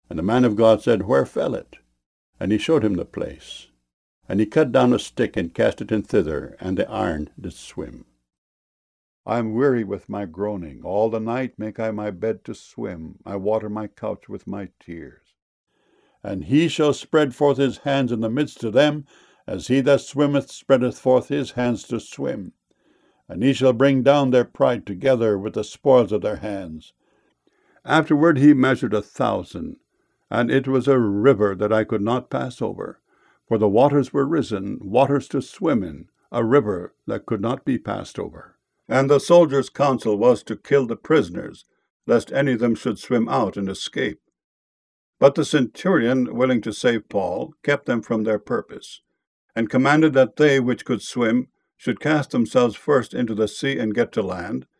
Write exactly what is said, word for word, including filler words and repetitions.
And the man of God said, Where fell it? And he showed him the place. And he cut down a stick and cast it in thither, and the iron did swim. I am weary with my groaning. All the night make I my bed to swim. I water my couch with my tears. And he shall spread forth his hands in the midst of them, as he that swimmeth spreadeth forth his hands to swim. And he shall bring down their pride together with the spoils of their hands. Afterward he measured a thousand, and it was a river that I could not pass over. For the waters were risen, waters to swim in, a river that could not be passed over. And the soldiers' counsel was to kill the prisoners, lest any of them should swim out and escape. But the centurion, willing to save Paul, kept them from their purpose, and commanded that they which could swim should cast themselves first into the sea and get to land,